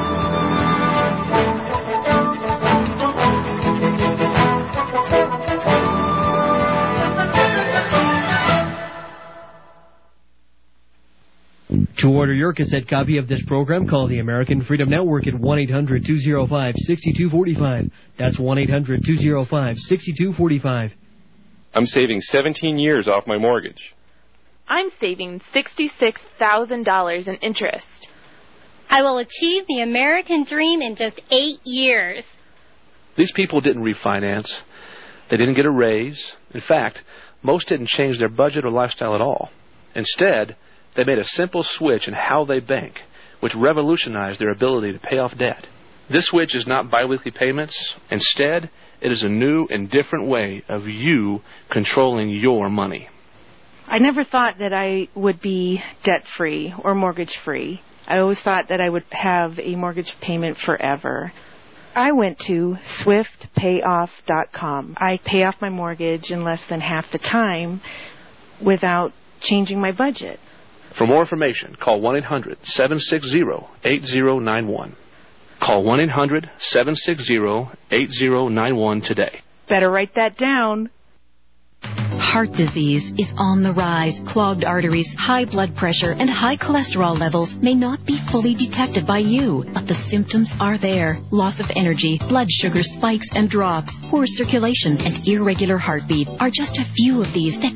To order your cassette copy of this program, call the American Freedom Network at one eight hundred two oh five six two four five. That's one eight hundred two oh five six two four five. I'm saving seventeen years off my mortgage. I'm saving sixty-six thousand dollars in interest. I will achieve the American dream in just eight years. These people didn't refinance. They didn't get a raise. In fact, most didn't change their budget or lifestyle at all. Instead, they made a simple switch in how they bank, which revolutionized their ability to pay off debt. This switch is not biweekly payments. Instead, it is a new and different way of you controlling your money. I never thought that I would be debt-free or mortgage-free. I always thought that I would have a mortgage payment forever. I went to swift payoff dot com. I pay off my mortgage in less than half the time without changing my budget. For more information, call one eight hundred seven six zero eight zero nine one. Call one eight hundred seven six zero eight zero nine one today. Better write that down. Heart disease is on the rise. Clogged arteries, high blood pressure, and high cholesterol levels may not be fully detected by you, but the symptoms are there. Loss of energy, blood sugar spikes and drops, poor circulation, and irregular heartbeat are just a few of these that can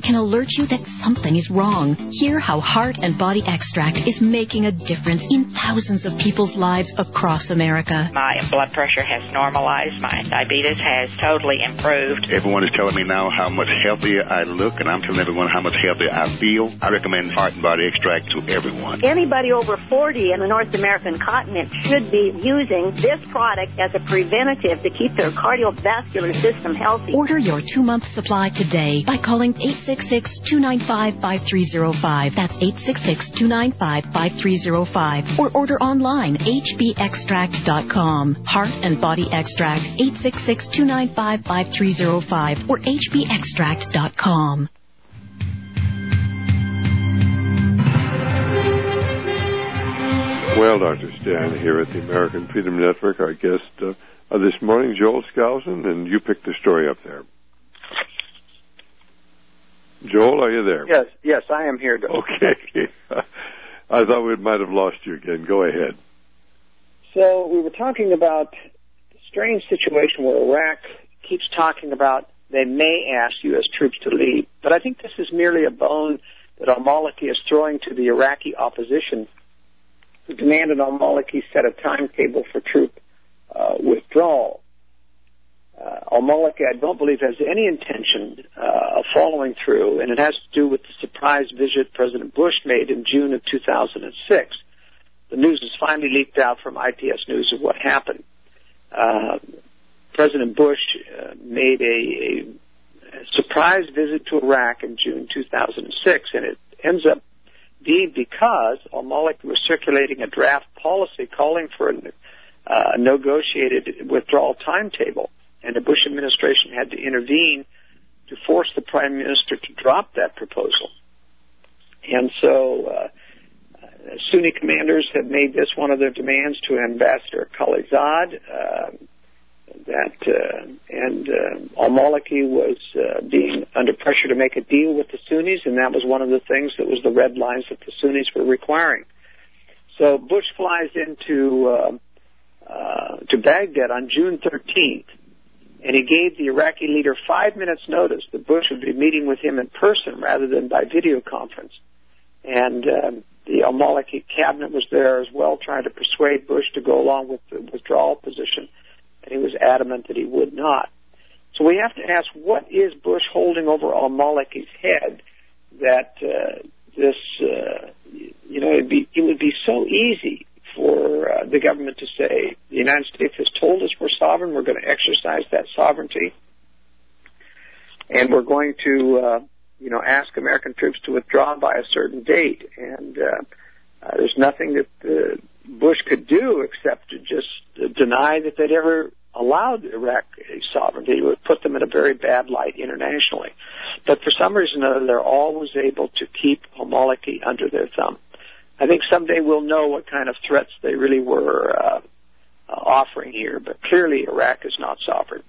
can alert you that something is wrong. Hear how Heart and Body Extract is making a difference in thousands of people's lives across America. My blood pressure has normalized. My diabetes has totally improved. Everyone is telling me now how much healthier I look, and I'm telling everyone how much healthier I feel. I recommend Heart and Body Extract to everyone. Anybody over forty in the North American continent should be using this product as a preventative to keep their cardiovascular system healthy. Order your two-month supply today by calling eight six six, two nine five, five three zero five. That's eight six six, two nine five, five three zero five. Or order online, h b extract dot com. Heart and Body Extract, eight six six, two nine five, five three zero five or h b extract dot com. Well, Doctor Stan here at the American Freedom Network. Our guest uh, uh, this morning, Joel Skousen, and you picked the story up there. Joel, are you there? Yes, yes, I am here. Doctor Okay. I thought we might have lost you again. Go ahead. So we were talking about the strange situation where Iraq keeps talking about they may ask U S troops to leave. But I think this is merely a bone that al-Maliki is throwing to the Iraqi opposition, who demanded al-Maliki set a timetable for troop uh, withdrawal. Uh, al-Maliki, I don't believe, has any intention uh, of following through, and it has to do with the surprise visit President Bush made in June of two thousand six. The news has finally leaked out from I P S News of what happened. Uh, President Bush uh, made a, a surprise visit to Iraq in June two thousand six, and it ends up being because al-Maliki was circulating a draft policy calling for a uh, negotiated withdrawal timetable, and the Bush administration had to intervene to force the Prime Minister to drop that proposal. And so uh, Sunni commanders have made this one of their demands to Ambassador Khalilzad, uh, that uh, and uh, al-Maliki was uh, being under pressure to make a deal with the Sunnis, and that was one of the things that was the red lines that the Sunnis were requiring. So Bush flies into uh, uh, to Baghdad on June thirteenth, and he gave the Iraqi leader five minutes' notice that Bush would be meeting with him in person rather than by video conference. And um, the al-Maliki cabinet was there as well, trying to persuade Bush to go along with the withdrawal position, and he was adamant that he would not. So we have to ask, what is Bush holding over al-Maliki's head that uh, this, uh, you know, it'd be, it would be so easy for uh, the government to say, the United States has told us we're sovereign, we're going to exercise that sovereignty, and we're going to, uh, you know, ask American troops to withdraw by a certain date. And uh, uh, there's nothing that uh, Bush could do except to just uh, deny that they'd ever allowed Iraq a sovereignty. It would put them in a very bad light internationally. But for some reason or other, they're always able to keep al-Maliki under their thumb. I think someday we'll know what kind of threats they really were uh, uh, offering here, but clearly Iraq is not sovereign.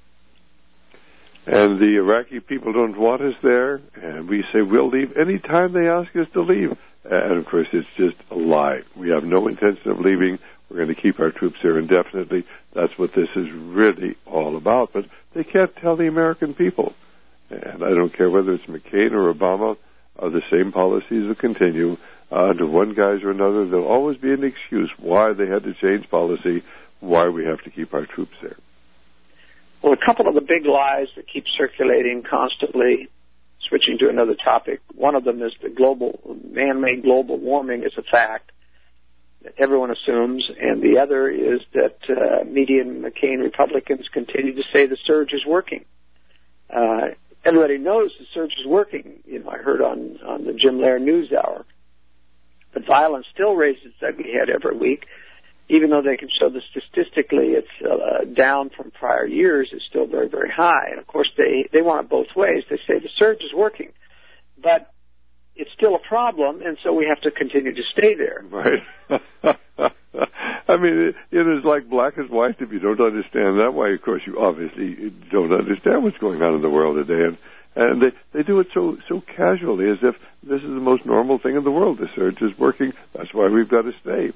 And the Iraqi people don't want us there, and we say we'll leave any time they ask us to leave. And, of course, it's just a lie. We have no intention of leaving. We're going to keep our troops here indefinitely. That's what this is really all about. But they can't tell the American people. And I don't care whether it's McCain or Obama, uh, the same policies will continue. Uh, under one guise or another, there'll always be an excuse why they had to change policy, why we have to keep our troops there. Well, a couple of the big lies that keep circulating constantly, switching to another topic, one of them is the global, man-made global warming is a fact that everyone assumes, and the other is that uh, media and McCain Republicans continue to say the surge is working. Uh, everybody knows the surge is working. You know, I heard on, on the Jim Lehrer News Hour. But violence still raises its ugly head every week. Even though they can show that statistically it's uh, down from prior years, it's still very, very high. And, of course, they, they want it both ways. They say the surge is working, but it's still a problem, and so we have to continue to stay there. Right. I mean, it, it is like black as white. If you don't understand that, why, of course, you obviously don't understand what's going on in the world today. And, and they, they do it so, so casually, as if this is the most normal thing in the world. The surge is working. That's why we've got to stay.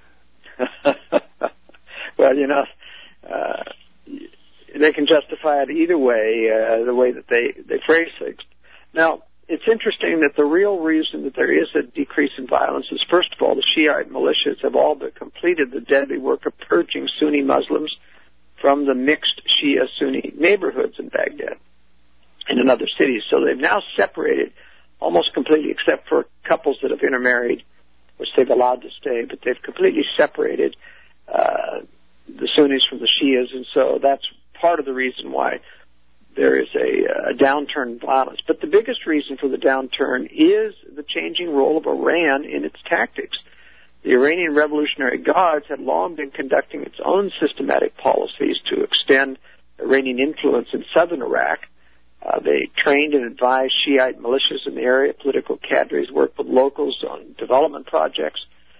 Well, you know, uh, they can justify it either way, uh, the way that they, they phrase things. Now, it's interesting that the real reason that there is a decrease in violence is, first of all, the Shiite militias have all but completed the deadly work of purging Sunni Muslims from the mixed Shia-Sunni neighborhoods in Baghdad and in other cities. So they've now separated almost completely, except for couples that have intermarried, which they've allowed to stay, but they've completely separated uh, the Sunnis from the Shias, and so that's part of the reason why there is a, a downturn in violence. But the biggest reason for the downturn is the changing role of Iran in its tactics. The Iranian Revolutionary Guards had long been conducting its own systematic policies to extend Iranian influence in southern Iraq. Uh, they trained and advised Shiite militias in the area. Political cadres worked with locals on development projects.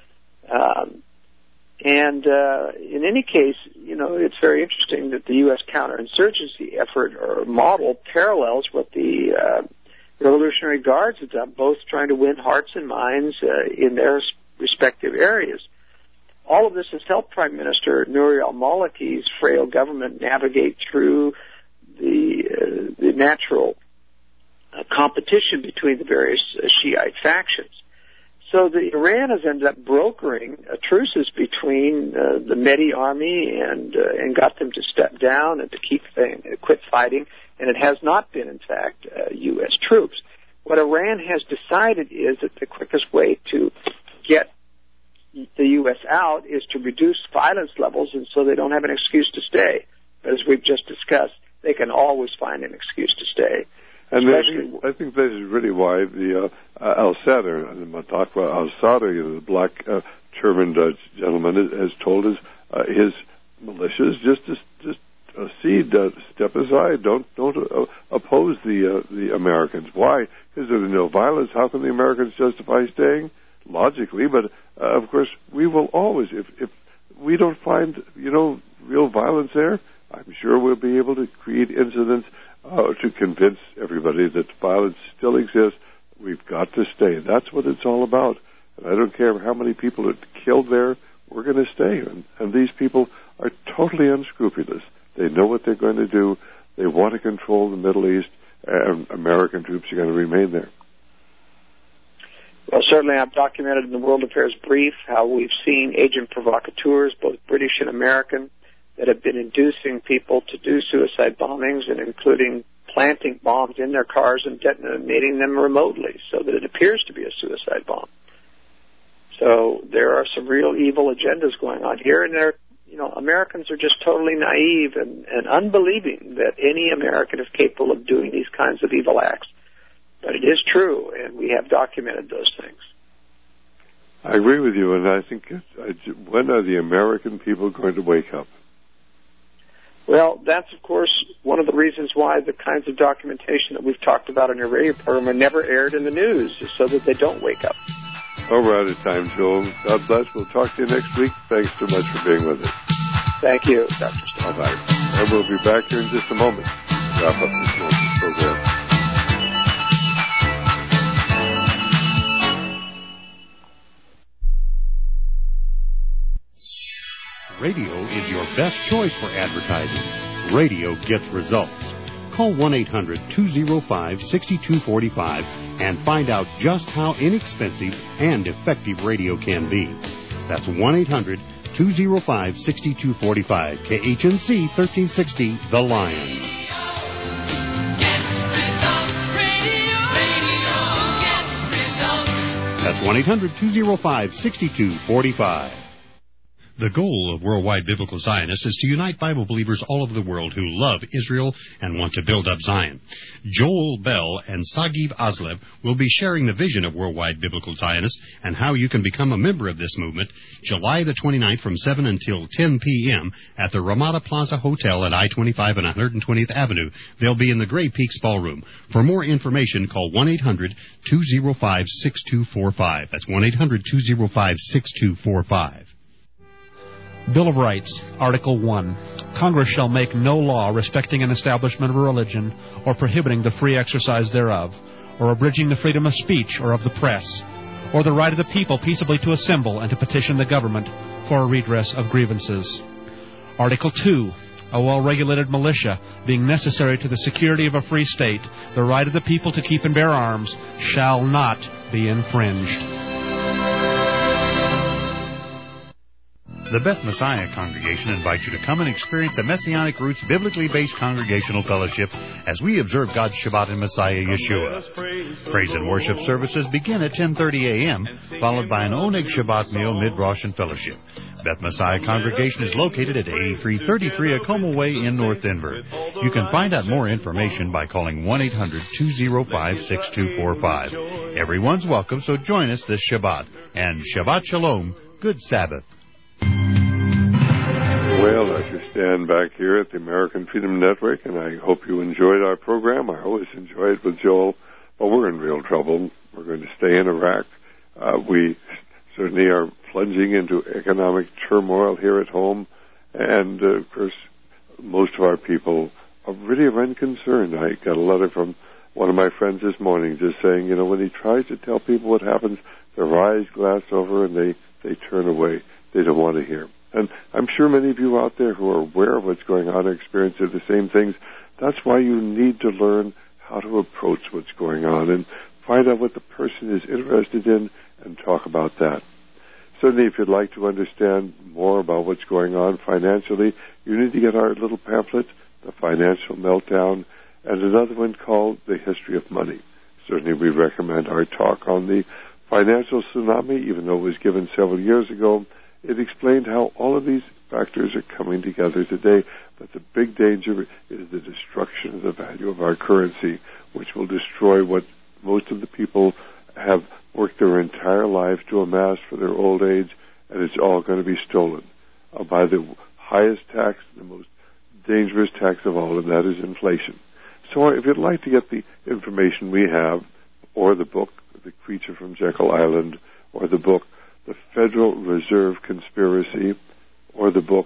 Um, and uh, in any case, you know, it's very interesting that the U S counterinsurgency effort or model parallels what the uh, Revolutionary Guards have done, both trying to win hearts and minds uh, in their respective areas. All of this has helped Prime Minister Nouri al-Maliki's frail government navigate through the, uh, the natural uh, competition between the various uh, Shiite factions. So the Iran has ended up brokering uh, truces between uh, the Mehdi army and uh, and got them to step down and to keep thing, uh, quit fighting, and it has not been, in fact, uh, U S troops. What Iran has decided is that the quickest way to get the U S out is to reduce violence levels, and so they don't have an excuse to stay. But as we've just discussed, they can always find an excuse to stay. And I think, I think this is really why the uh, uh, al-Sadr, the Matakwa al-Sadr, you know, the black uh, turbaned uh, gentleman, has told his uh, his militias just to just uh, cede, uh, step aside, don't don't uh, oppose the uh, the Americans. Why? Because there's no violence. How can the Americans justify staying? Logically, but uh, of course we will always, if if we don't find, you know, real violence there, I'm sure we'll be able to create incidents uh, to convince everybody that violence still exists. We've got to stay. That's what it's all about. And I don't care how many people are killed there, we're going to stay. And, and these people are totally unscrupulous. They know what they're going to do. They want to control the Middle East, and American troops are going to remain there. Well, certainly I've documented in the World Affairs Brief how we've seen agent provocateurs, both British and American, that have been inducing people to do suicide bombings, and including planting bombs in their cars and detonating them remotely so that it appears to be a suicide bomb. So there are some real evil agendas going on here, and they're, you know, Americans are just totally naive and, and unbelieving that any American is capable of doing these kinds of evil acts. But it is true, and we have documented those things. I agree with you, and I think, uh, when are the American people going to wake up? Well, that's, of course, one of the reasons why the kinds of documentation that we've talked about on your radio program are never aired in the news, is so that they don't wake up. Oh, we're out of time, Joel. God bless. We'll talk to you next week. Thanks so much for being with us. Thank you, Doctor Stone. Bye-bye. And we'll be back here in just a moment to wrap up this morning's program. Radio is your best choice for advertising. Radio gets results. Call one eight hundred two oh five six two four five and find out just how inexpensive and effective radio can be. That's one eight hundred two oh five six two four five. K H N C thirteen sixty, The Lion. That's one eight hundred two oh five six two four five. The goal of Worldwide Biblical Zionists is to unite Bible believers all over the world who love Israel and want to build up Zion. Joel Bell and Sagib Aslev will be sharing the vision of Worldwide Biblical Zionists and how you can become a member of this movement July the twenty-ninth from seven until ten p.m. at the Ramada Plaza Hotel at I twenty-five and one hundred twentieth Avenue. They'll be in the Gray Peaks Ballroom. For more information, call one eight hundred two oh five six two four five. That's one eight hundred two oh five six two four five. Bill of Rights, Article one. Congress shall make no law respecting an establishment of a religion or prohibiting the free exercise thereof, or abridging the freedom of speech or of the press, or the right of the people peaceably to assemble and to petition the government for a redress of grievances. Article two. a well-regulated militia, being necessary to the security of a free state, the right of the people to keep and bear arms shall not be infringed. The Beth Messiah Congregation invites you to come and experience a Messianic Roots biblically-based congregational fellowship as we observe God's Shabbat in Messiah Yeshua. Praise and worship services begin at ten thirty a.m., followed by an Oneg Shabbat meal, mid-Rosh, and fellowship. Beth Messiah Congregation is located at eighty-three thirty-three Acoma Way in North Denver. You can find out more information by calling one eight hundred two oh five six two four five. Everyone's welcome, so join us this Shabbat. And Shabbat Shalom, good Sabbath. Well, Doctor Stan back here at the American Freedom Network, and I hope you enjoyed our program. I always enjoy it with Joel, but we're in real trouble. We're going to stay in Iraq. Uh, we certainly are plunging into economic turmoil here at home, and, uh, of course, most of our people are really unconcerned. I got a letter from one of my friends this morning just saying, you know, when he tries to tell people what happens, their eyes glass over and they, they turn away. They don't want to hear. And I'm sure many of you out there who are aware of what's going on are experiencing the same things. That's why you need to learn how to approach what's going on and find out what the person is interested in and talk about that. Certainly, if you'd like to understand more about what's going on financially, you need to get our little pamphlet, The Financial Meltdown, and another one called The History of Money. Certainly, we recommend our talk on the financial tsunami, even though it was given several years ago. It explained how all of these factors are coming together today, but the big danger is the destruction of the value of our currency, which will destroy what most of the people have worked their entire lives to amass for their old age, and it's all going to be stolen uh, by the highest tax, the most dangerous tax of all, and that is inflation. So if you'd like to get the information we have, or the book, The Creature from Jekyll Island, or the book, The Federal Reserve Conspiracy, or the book,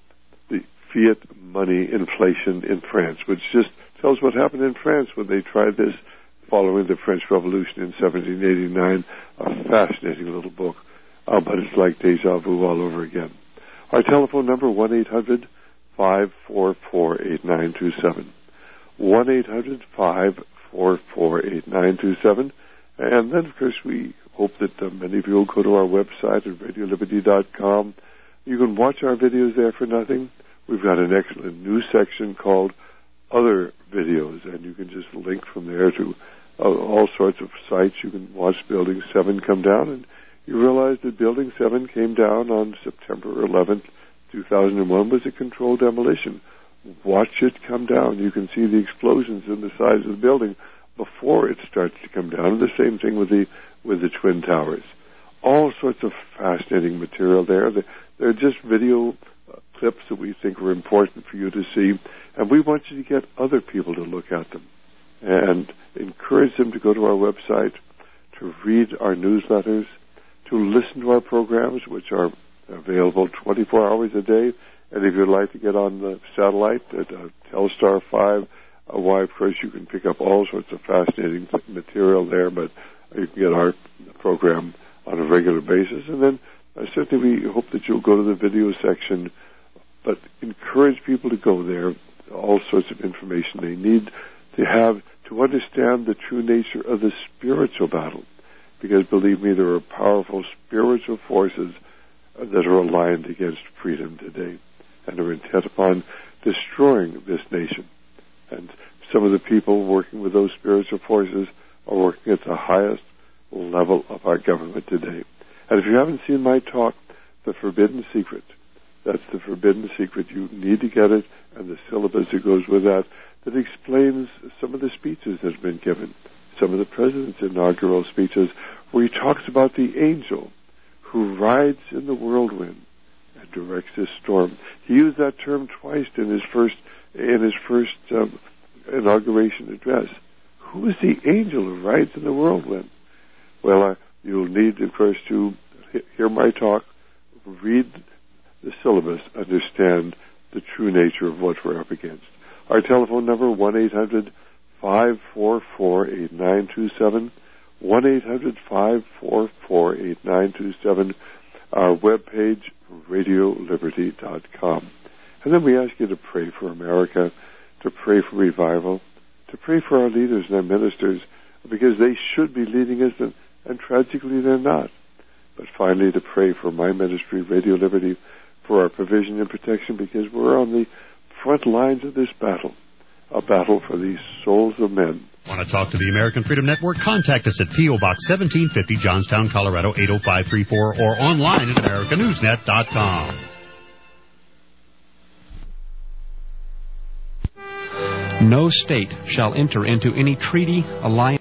The Fiat Money Inflation in France, which just tells what happened in France when they tried this following the French Revolution in seventeen eighty-nine. A fascinating little book, uh, but it's like deja vu all over again. Our telephone number, one eight hundred five four four eight nine two seven. one eight hundred five four four eight nine two seven. And then, of course, we hope that uh, many of you will go to our website at radio liberty dot com. You can watch our videos there for nothing. We've got an excellent news section called Other Videos, and you can just link from there to uh, all sorts of sites. You can watch Building seven come down, and you realize that Building seven came down on September eleventh, two thousand one, was a controlled demolition. Watch it come down. You can see the explosions in the sides of the building before it starts to come down. And the same thing with the with the Twin Towers. All sorts of fascinating material there. They're just video uh, clips that we think are important for you to see, and we want you to get other people to look at them and encourage them to go to our website, to read our newsletters, to listen to our programs, which are available twenty-four hours a day. And if you'd like to get on the satellite at uh, Telstar five, uh, why, of course, you can pick up all sorts of fascinating material there, but you can get our program on a regular basis. And then uh, certainly we hope that you'll go to the video section, but encourage people to go there, all sorts of information they need to have to understand the true nature of the spiritual battle. Because believe me, there are powerful spiritual forces uh, that are aligned against freedom today and are intent upon destroying this nation. And some of the people working with those spiritual forces are working at the highest level of our government today. And if you haven't seen my talk, The Forbidden Secret, that's The Forbidden Secret. You need to get it, and the syllabus that goes with that, that explains some of the speeches that have been given, some of the president's inaugural speeches, where he talks about the angel who rides in the whirlwind and directs his storm. He used that term twice in his first in his first um, inauguration address. Who is the angel who rides in the whirlwind? Well, uh, you'll need, of course, to hear my talk, read the syllabus, understand the true nature of what we're up against. Our telephone number, one eight hundred five four four eight nine two seven, one eight hundred five four four eight nine two seven, our webpage, radio liberty dot com. And then we ask you to pray for America, to pray for revival, to pray for our leaders and our ministers, because they should be leading us, and, and tragically they're not. But finally, to pray for my ministry, Radio Liberty, for our provision and protection, because we're on the front lines of this battle, a battle for these souls of men. Want to talk to the American Freedom Network? Contact us at P O. Box seventeen fifty, Johnstown, Colorado, eight oh five three four, or online at America News Net dot com. No state shall enter into any treaty, alliance,